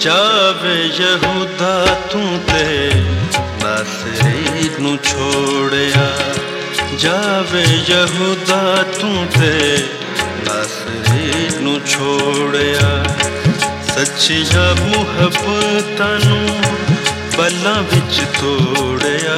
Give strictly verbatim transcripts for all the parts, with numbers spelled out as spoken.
जावे यहूदा तू ते नासरी नू छोड़िया। जावे यहूदा तू ते नासरी नू छोड़िया। सच्चिया मुहब्बतां नू पल्लां विच तोड़िया।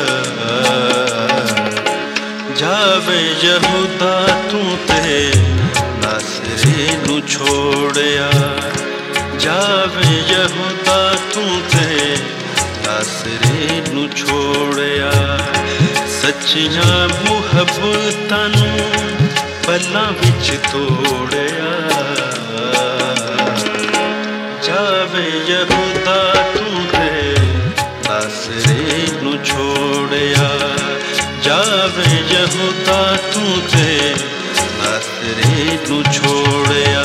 जावे यहूदा तू ते नासरी नू छोड़िया। जावे यहूदा तू ते नासरी नू छोड़िया। सच्चिया मुहब्बतां नू पल्लां विच तोड़िया। जावे यहूदा तू ते नासरी नू छोड़िया। जावे यहूदा तू ते नासरी नू छोड़िया।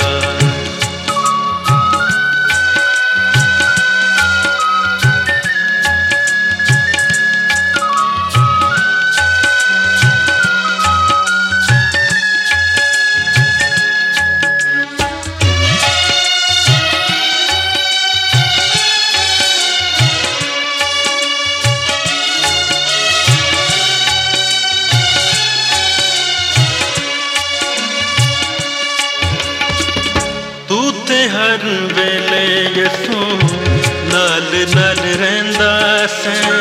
हर वेले यसू नाल नाल रहिंदा सैं।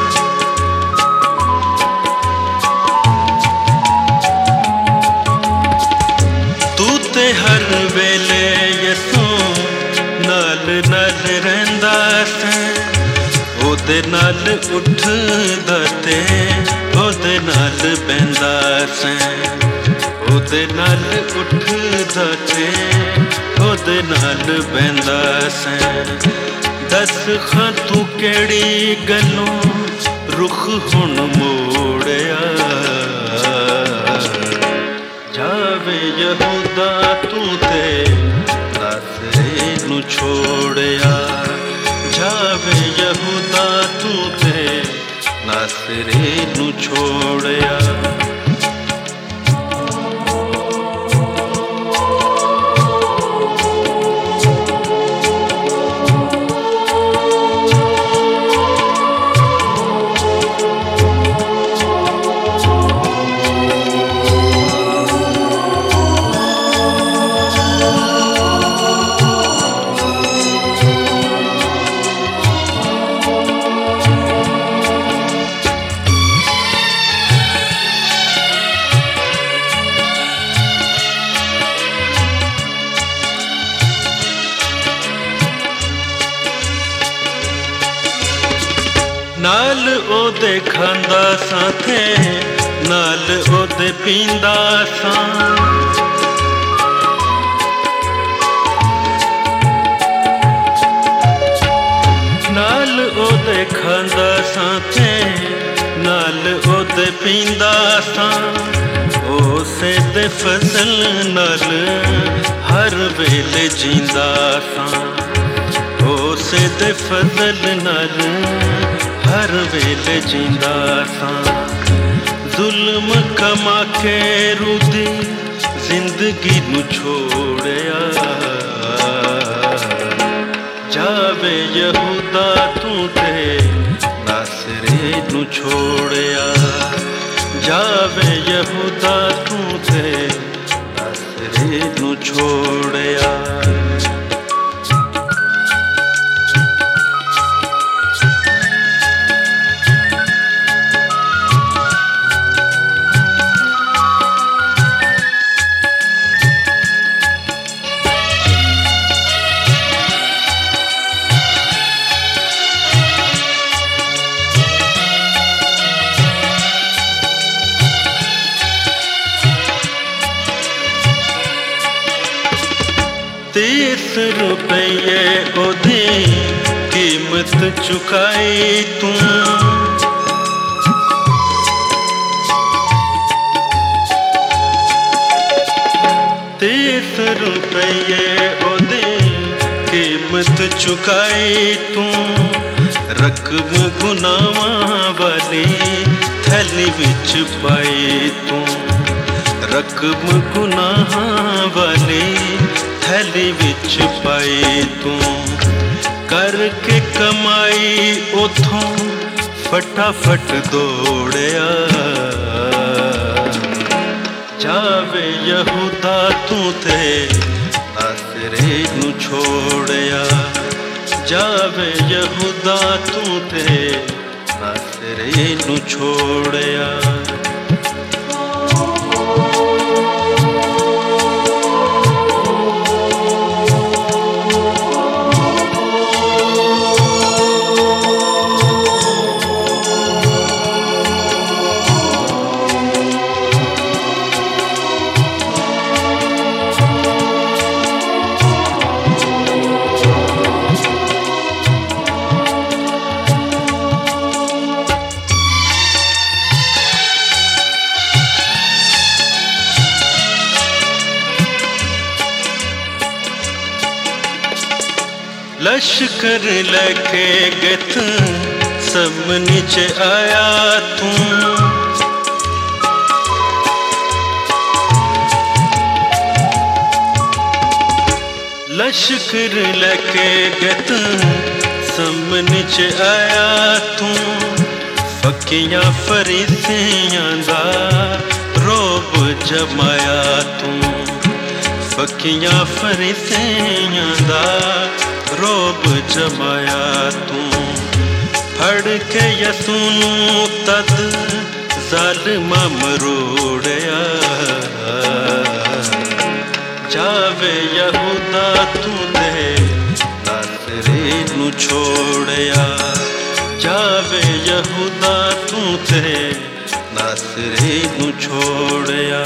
तू ते हर वेले यसू नाल नाल रहिंदा सैं। ओदे नाल उठदा ते ओदे नाल बहिंदा सैं। ओदे नाल उठदा ते ओदे नाल बहिंदा सैं। दस खां तू केड़ी गल्लों रुख हुण मोड़िया। जावे यहूदा तू ते नासरी नू छोड़िया। जावे यहूदा तू ते नासरी नू छोड़िया। नाल ओदे खांदा सां थे नाल ओदे पींदा सां। नाल ओदे खांदा सां थे नाल ओदे पींदा सां। ओसे दे फजल नाल हर वेले जींदा सां। ओसे दे फजल नाल हर वेले जींदा सां। जुल्म कमा के रूदी जिंदगी नू छोड़िया। जावे यहूदा तू ते नासरी नू छोड़िया। जावे यहूदा तू ते नासरी नू छोड़िया। तीस रुपये ओदी कीमत चुकाई तू। तीस रुपये ओदी कीमत चुकाई तू। रकम गुनाहां वाली थैली विच पाई तू। रकम गुनाहां वाली थैली विच पाई तू। करके कमाई उथों फटाफट दौड़िया। जावे यहूदा तू ते नासरे नू छोड़िया। जावे यहूदा तू ते नासरे नू छोड़िया। लश्कर लेके गत सब नीचे आया तू। लश्कर लेके गत सब नीचे आया तू। फकियां फरीसियां दा रोब जमाया तू। फकियां फरीसियां दा रोब जमाया तू। फड़ के यसू तद जालिमा मरोड़िया। जावे यहूदा तू ते नासरे नू छोड़िया। जावे यहूदा तू ते नासरे नू छोड़िया।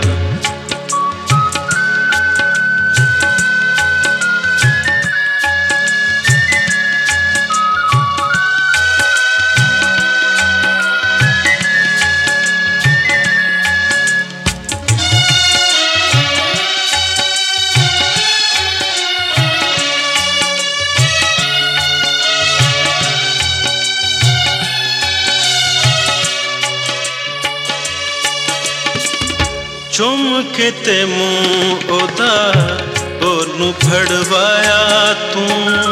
चुम के ते मुँह ओदा ओनू फड़वाया तू।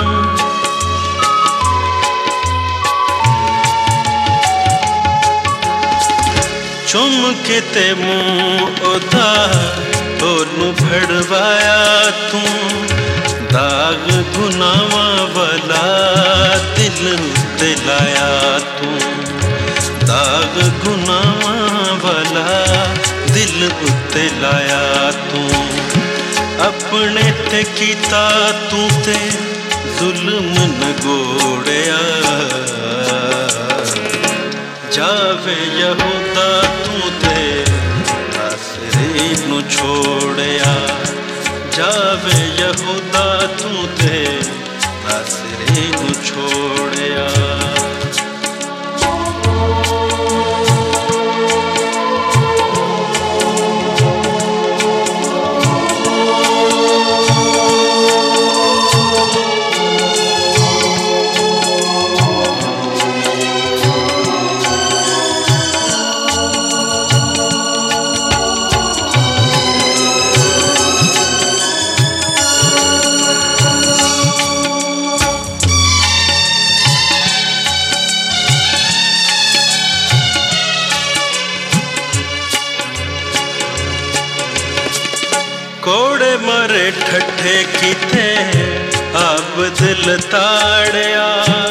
चुम के ते मुँह ओदा ओनू फड़वाया तू। दाग गुनावा वाला दिल ते लाया तू। दाग गुनावा वाला दिल उत्ते लाया तू। अपने ते कीता तू ते जुल्म नगोड़िया। जावे यहूदा तू ते नासरे नू छोड़िया। जावे यहूदा तू ते नासरे नू छोड़िया। कोड़े मरे ठट्ठे कीते अब दिल ताड़िया।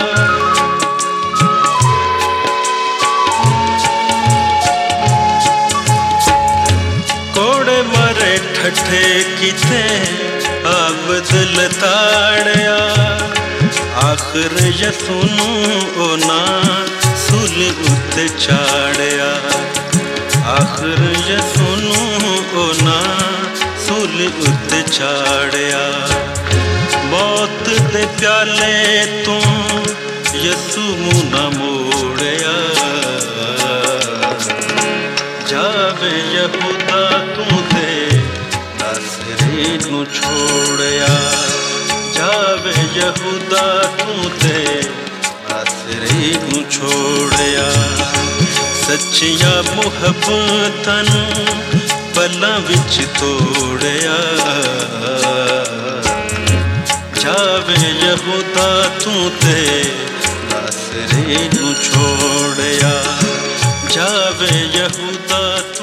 कोड़े मरे ठट्ठे कीते अब दिल ताड़िया। आखिर यसू नू ओना सूली उत्ते चाड़िया। आखिर यसू नू ओना सूली उत्ते चाड़िया। मौत दे प्याले तू यसू मुँह न मोड़िया। जावे यहूदा तू ते नासरे नू छोड़िया। जावे यहूदा तू ते नासरे नू छोड़िया। सच्चिया मुहब्बतन पलां विच तोड़िया। ਜਾਵੇ ਯਹੂਦਾ ਤੂੰ ਤੇ ਨਾਸਰੀ ਨੂੰ ਛੋੜਿਆ, ਜਾਵੇ ਯਹੂਦਾ